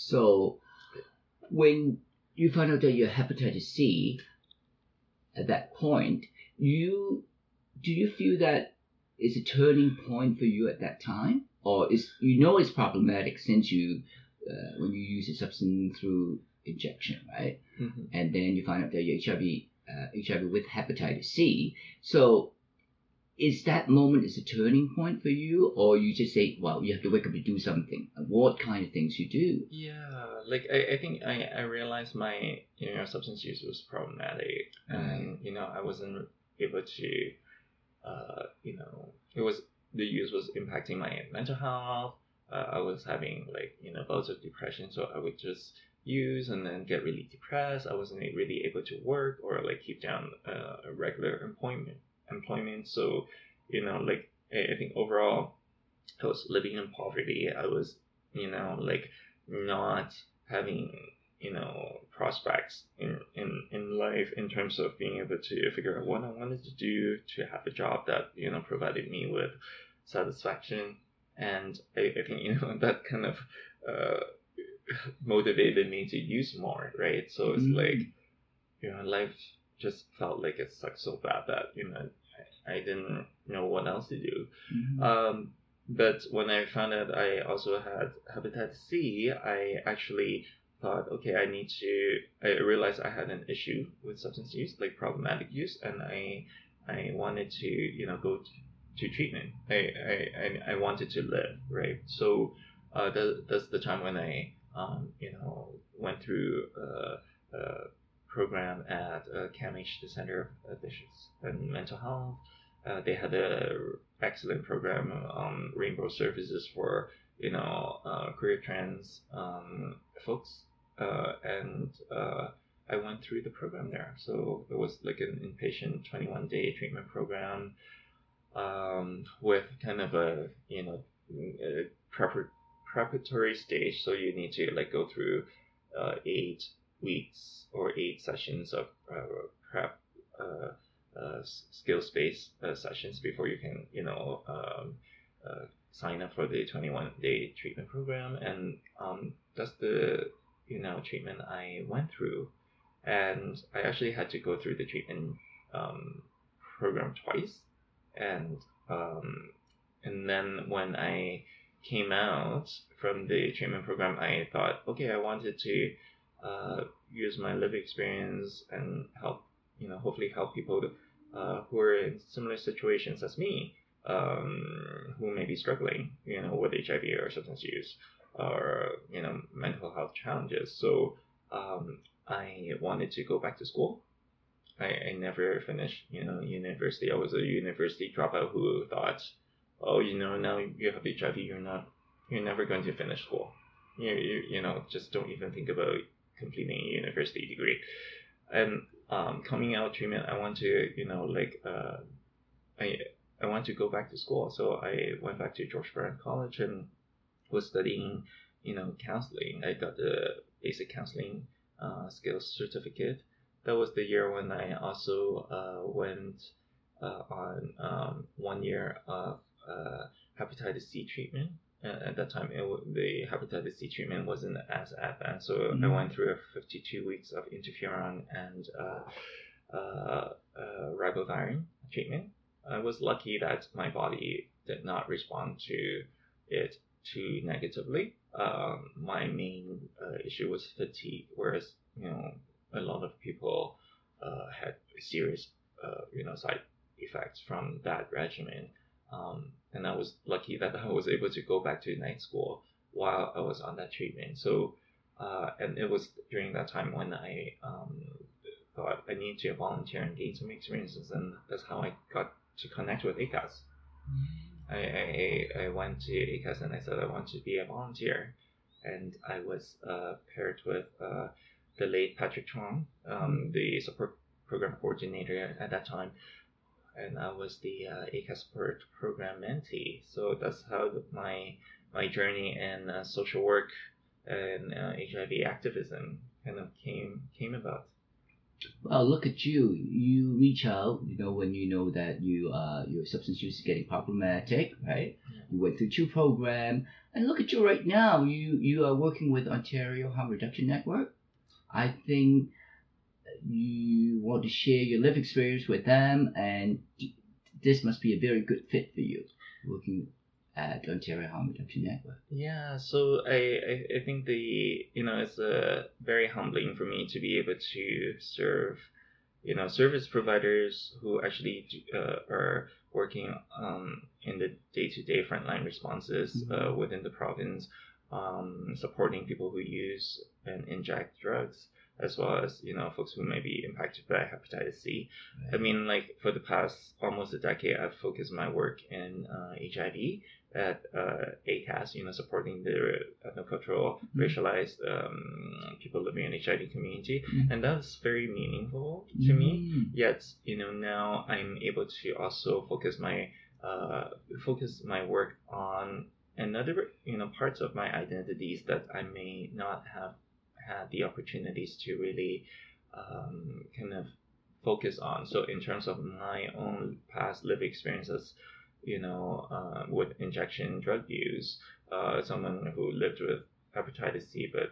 So when you find out that you're hepatitis C at that point, do you feel that is a turning point for you at that time, or is it's problematic since you when you use a substance through injection, right? Mm-hmm. And then you find out that you're HIV with hepatitis C. So is that moment is a turning point for you, or you just say, well, you have to wake up and do something? What kind of things you do? Yeah, like I think I realized my substance use was problematic, and I wasn't able to it was the use was impacting my mental health. I was having bouts of depression, so I would just use and then get really depressed. I wasn't really able to work or keep down a regular employment. So I think overall I was living in poverty. I was not having prospects in life in terms of being able to figure out what I wanted to do, to have a job that provided me with satisfaction. And I think that kind of motivated me to use more, right? So it's life just felt like it sucked so bad that I didn't know what else to do. But when I found out I also had hepatitis C, I actually thought, okay, I realized I had an issue with substance use, like problematic use, and I wanted to go to treatment. I wanted to live, right? So that's the time when I went through a program at CAMH, the Center of Addictions and Mental Health. They had a excellent program, Rainbow Services for career trans folks, and I went through the program there. So it was like an inpatient 21-day treatment program with kind of a preparatory stage. So you need to go through 8 weeks or 8 sessions of prep. Skills-based sessions before you can sign up for the 21-day treatment program, and that's the treatment I went through. And I actually had to go through the treatment program twice, and then when I came out from the treatment program, I thought, okay, I wanted to use my lived experience and help hopefully help people who are in similar situations as me, who may be struggling, with HIV or substance use or, mental health challenges. So I wanted to go back to school. I never finished, university. I was a university dropout who thought, oh, now you have HIV, you're never going to finish school. Just don't even think about completing a university degree. And coming out of treatment, I want to I want to go back to school. So I went back to George Brown College and was studying counseling. I got the basic counseling skills certificate. That was the year when I also went on 1 year of hepatitis C treatment. At that time, the hepatitis C treatment wasn't as advanced, so I went through 52 weeks of interferon and ribavirin treatment. I was lucky that my body did not respond to it too negatively. My main issue was fatigue, whereas a lot of people had serious side effects from that regimen. And I was lucky that I was able to go back to night school while I was on that treatment. So, and it was during that time when I thought I need to volunteer and gain some experiences, and that's how I got to connect with ACAS. I went to ACAS and I said I want to be a volunteer, and I was paired with the late Patrick Chong, the support program coordinator at that time. And I was the ACAS support program mentee. So that's how my journey in social work and HIV activism kind of came about. Well, look at you. You reach out, when you know that your substance use is getting problematic, right? Yeah. You went through 2 program, and look at you right now. You are working with Ontario Harm Reduction Network. I think you want to share your life experience with them, and this must be a very good fit for you, working at the Ontario Harm Reduction Network. Yeah, so I think it's very humbling for me to be able to serve service providers who actually are working in the day-to-day frontline responses within the province, supporting people who use and inject drugs, as well as folks who may be impacted by hepatitis C. Right. I mean, like for the past almost a decade, I've focused my work in HIV at ACAS, supporting the ethnocultural, racialized people living in HIV community, and that's very meaningful to me. Yet, now I'm able to also focus my work on another, parts of my identities that I may not have had the opportunities to really kind of focus on. So in terms of my own past lived experiences, with injection drug use, someone who lived with hepatitis C, but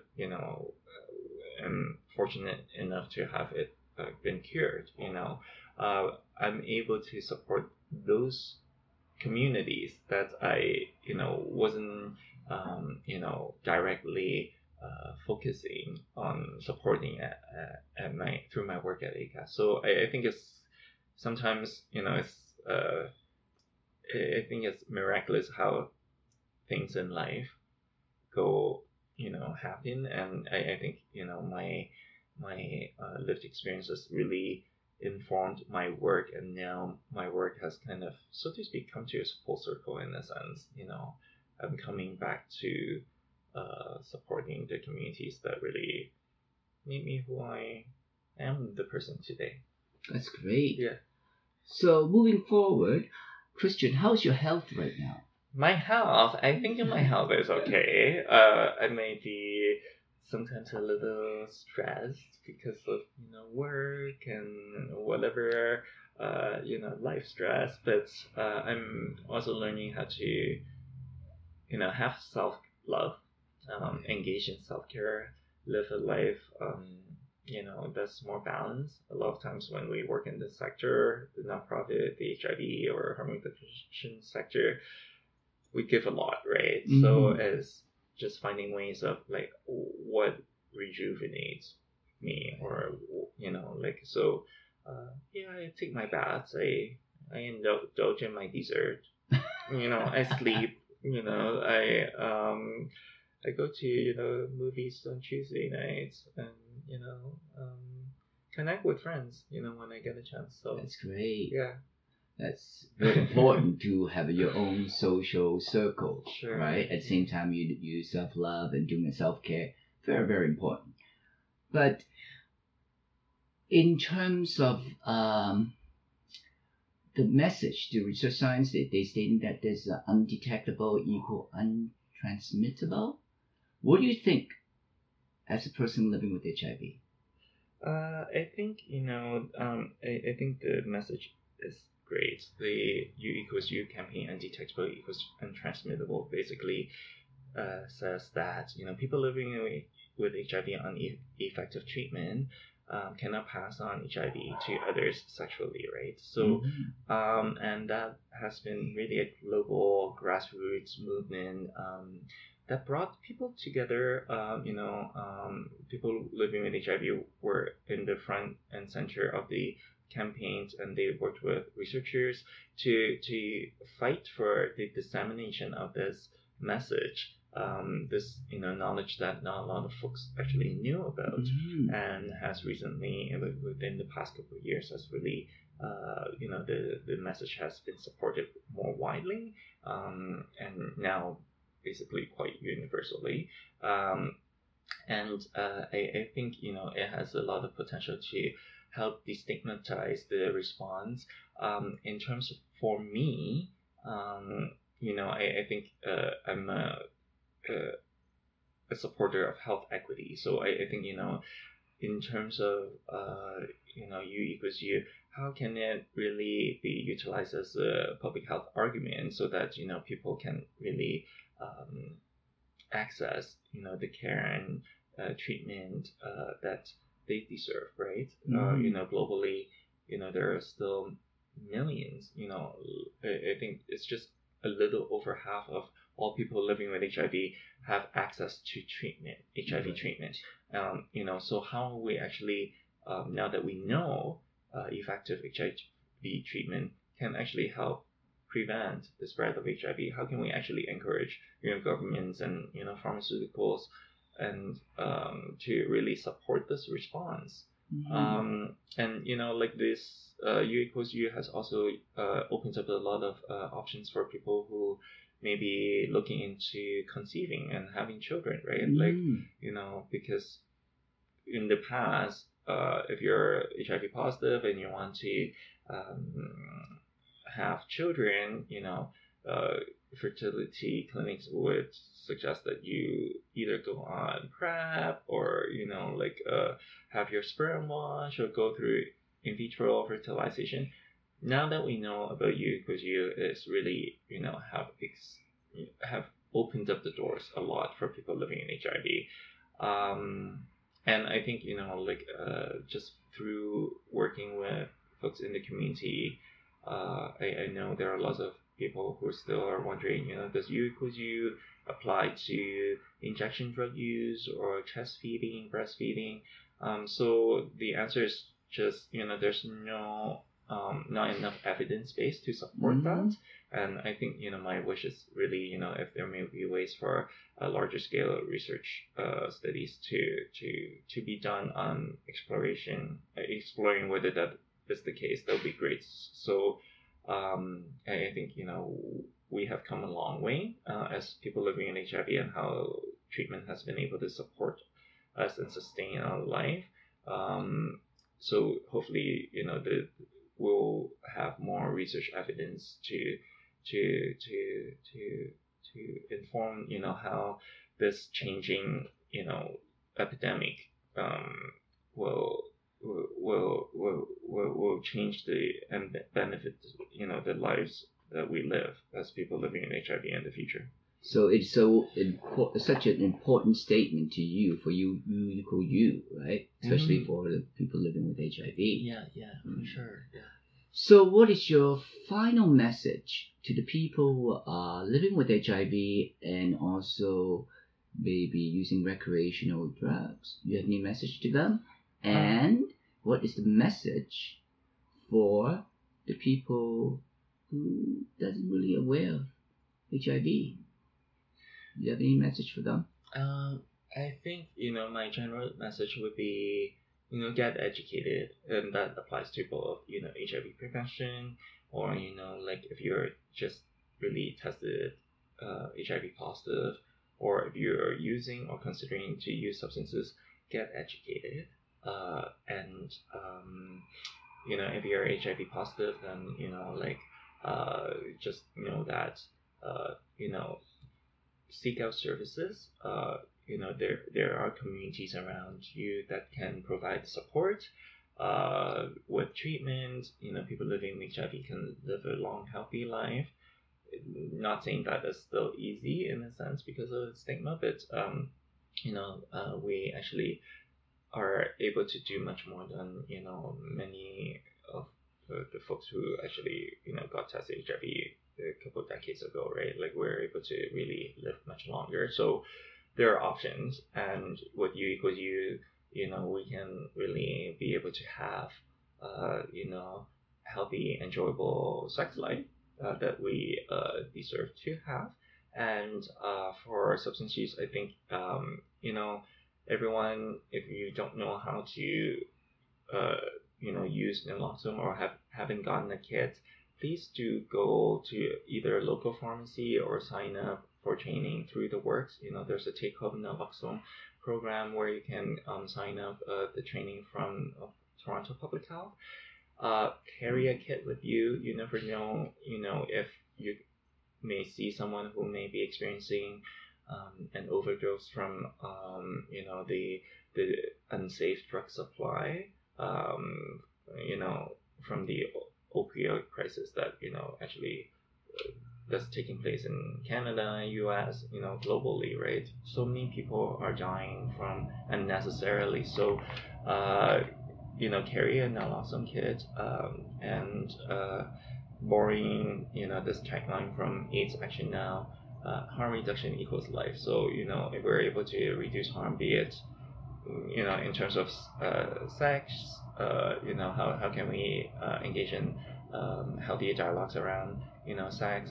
am fortunate enough to have it been cured. I'm able to support those communities that I wasn't directly focusing on supporting at my through my work at ACAS. So I think it's sometimes it's I think it's miraculous how things in life go happen, and I think my lived experiences really informed my work, and now my work has kind of, so to speak, come to a full circle in a sense. I'm coming back to supporting the communities that really made me who I am, the person today. That's great. Yeah. So moving forward, Christian, how's your health right now? My health, I think my health is okay. I may be sometimes a little stressed because of work and whatever life stress, but I'm also learning how to have self love, engage in self care, live a life that's more balanced. A lot of times when we work in this sector, the nonprofit, the HIV or harm reduction sector, we give a lot, right? So it's just finding ways of like what rejuvenates me, or so. I take my baths. I indulge in my dessert. I sleep. I go to movies on Tuesday nights, and connect with friends. When I get a chance. So that's great. Yeah. That's very important to have your own social circle, sure. Right? At the same time, you self-love and doing self-care. Very, very important. But in terms of the message, the research science, they stating that there's undetectable equal untransmittable. What do you think as a person living with HIV? I think I think the message is great. The U equals U campaign, undetectable equals untransmittable, basically says that people living with HIV on effective treatment cannot pass on HIV to others sexually, right? So and that has been really a global grassroots movement that brought people together. People living with HIV were in the front and center of the campaigns, and they worked with researchers to fight for the dissemination of this message. This knowledge that not a lot of folks actually knew about, and has recently, within the past couple of years, has really the message has been supported more widely, and now basically quite universally. And I think it has a lot of potential to help destigmatize the response. In terms of, for me, I think I'm a supporter of health equity. So I think in terms of U equals U, how can it really be utilized as a public health argument so that people can really access the care and treatment that they deserve, right? Globally, there are still millions. I think it's just a little over half of all people living with HIV have access to treatment, HIV treatment. So how we actually, now that we know effective HIV treatment can actually help prevent the spread of HIV, how can we actually encourage governments and pharmaceuticals and to really support this response? And like this, U equals U has also opened up a lot of options for people who may be looking into conceiving and having children, right? Like because in the past, if you're HIV positive and you want to have children, fertility clinics would suggest that you either go on PrEP or have your sperm washed or go through in vitro fertilization. Now that we know about U equals U, it's really have opened up the doors a lot for people living in HIV. And I think just through working with folks in the community, I know there are lots of people who still are wondering, does U equals U apply to injection drug use or chest feeding, breastfeeding? So the answer is just, there's not enough evidence base to support that. And I think, my wish is really, if there may be ways for larger scale research studies to be done on exploring whether that is the case, that would be great. So I think we have come a long way as people living in HIV, and how treatment has been able to support us and sustain our life. So hopefully we'll have more research evidence to inform how this changing epidemic will change and benefit the lives that we live as people living in HIV in the future. So it's such an important statement to you, for U equal U, right? Especially for the people living with HIV. Yeah, for sure. Yeah. So what is your final message to the people who are living with HIV and also maybe using recreational drugs? Do you have any message to them? And what is the message for the people who doesn't really aware of HIV? Do you have any message for them? I think my general message would be get educated, and that applies to both HIV prevention, or if you're just really tested HIV positive, or if you're using or considering to use substances, get educated. And if you're HIV positive, then just know that seek out services. There are communities around you that can provide support with treatment. People living with HIV can live a long, healthy life. Not saying that is still easy in a sense because of the stigma, but we actually are able to do much more than many of the folks who actually got tested HIV a couple of decades ago, right? Like, we're able to really live much longer. So there are options, and with U equals U, we can really be able to have healthy, enjoyable sex life that we deserve to have. And for substance use, I think everyone, if you don't know how to use naloxone or haven't gotten a kit, please do go to either a local pharmacy or sign up for training through the works. There's a Take Home Naloxone program where you can sign up the training from Toronto Public Health. Carry a kit with you. You never know, if you may see someone who may be experiencing and overdose from the unsafe drug supply, from the opioid crisis that actually that's taking place in Canada, US, globally, right? So many people are dying from unnecessarily. So, Carrie and naloxone kit, and borrowing, this tagline from AIDS Action Now, harm reduction equals life. So, if we're able to reduce harm, be it, in terms of sex, how can we engage in healthier dialogues around, sex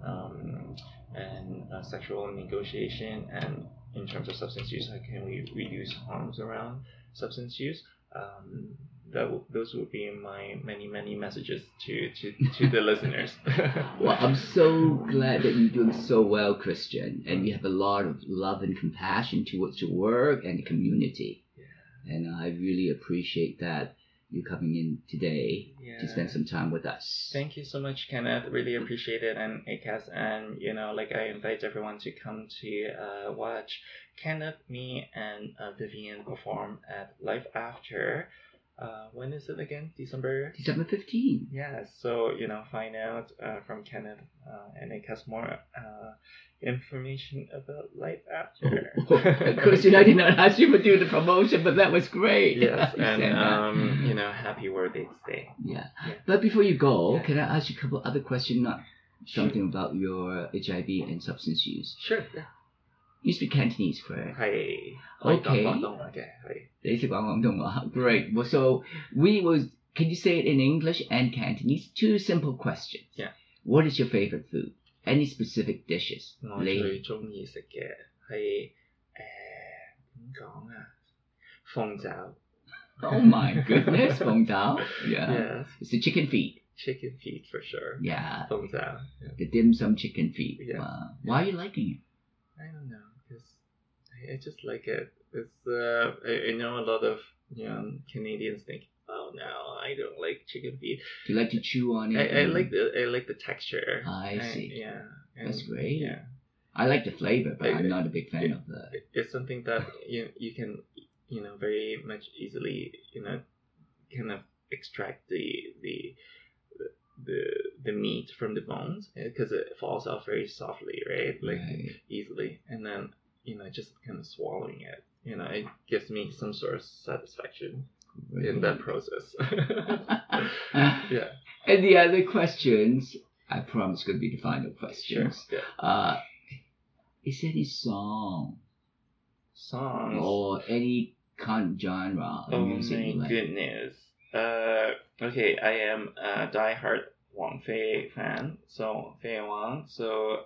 and sexual negotiation, and in terms of substance use, how can we reduce harms around substance use? Those would be my many messages to the listeners. Well, I'm so glad that you're doing so well, Christian, and you have a lot of love and compassion towards your work and the community. Yeah. And I really appreciate that you coming in today to spend some time with us. Thank you so much, Kenneth. Really appreciate it, and ACAS, and I invite everyone to come to watch Kenneth, me, and Vivian perform at Life After. When is it again? December 15th. Yeah, so find out from Kenneth and ACAS more information about Life After. Christian, I did not ask you to do the promotion, but that was great. Yes, and happy birthday today. Yeah. But before you go, can I ask you a couple other questions? Not something about your HIV and substance use. Sure. Yeah. You speak Cantonese, correct? 係 Okay. 講廣東話嘅係。 你識講廣東話? Great. Well, so can you say it in English and Cantonese? 2 simple questions. Yeah. What is your favorite food? Any specific dishes? 我最中意食嘅係點講啊？鳳爪。 Oh my goodness, 鳳爪. Yeah. Yes. It's the chicken feet. Chicken feet for sure. Yeah. 鳳爪. Yeah. The dim sum chicken feet. Yeah. Wow. Why are you liking it? I don't know, because I just like it. It's I know a lot of Canadians think, oh no, I don't like chicken feet. Do you like to chew on it? I like the texture. I see. Yeah. That's great. Yeah. I like the flavor, but I'm not a big fan of the. It's something that you can very much easily kind of extract the meat from the bones, because it falls off very softly, right? Easily, and then just kind of swallowing it. It gives me some sort of satisfaction in that process. Yeah. And the other questions, I promise, going to be the final questions. Sure. Yeah. Is there any songs or any kind of genre of music you like? Oh my goodness. Okay, I am a diehard Wang Fei fan, so Fei Wang. So,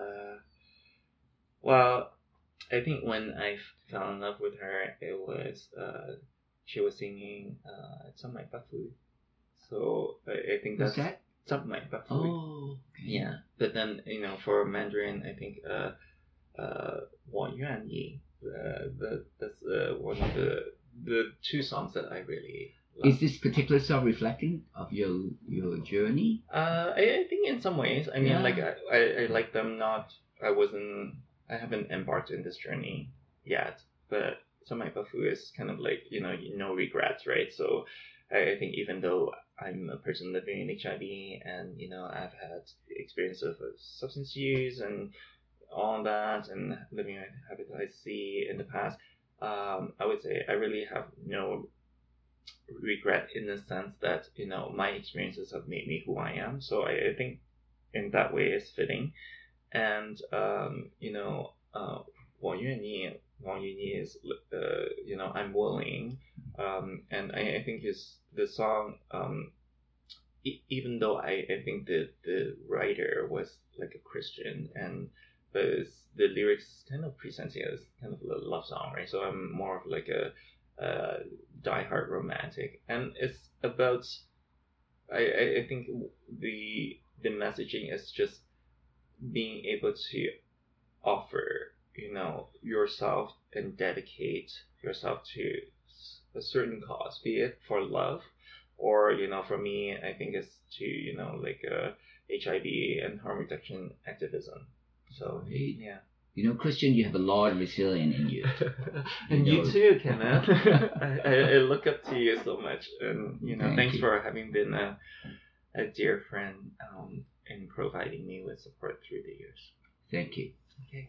well, I think when I fell in love with her, it was she was singing "Some My Bafu." So I think that's "Some My Bafu." Oh, okay. Yeah. But then for Mandarin, I think 我愿意. That's one of the 2 songs that I really love. Is this particular song reflecting of your journey? I think in some ways. I mean, I like them. I haven't embarked in this journey yet, but Some My Bafu is kind of like no regrets, right? So I think even though I'm a person living in HIV and I've had experience of substance use and all that, and living with hepatitis C in the past, I would say I really have no regret in the sense that my experiences have made me who I am. So I think in that way it's fitting. And 我愿意 is I'm willing, and I think the song, even though I think the writer was like a Christian, and the lyrics kind of presenting it as kind of a love song, right? So I'm more of like a diehard romantic, and it's about I think the messaging is just being able to offer yourself and dedicate yourself to a certain cause, be it for love, or for me, I think it's to like HIV and harm reduction activism. So yeah. You know, Christian, you have a lot of resilience in you. And you know. too, Kenneth. I look up to you so much, and thanks you. for having been a dear friend in providing me with support through the years. Thank you. Okay.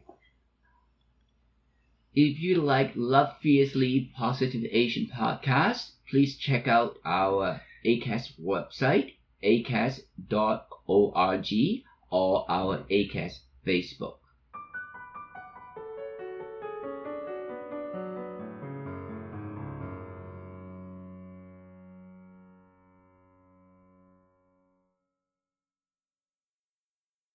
If you like Love Fiercely Positive Asian podcast, please check out our ACAST website, acast.org, or our ACAST Facebook.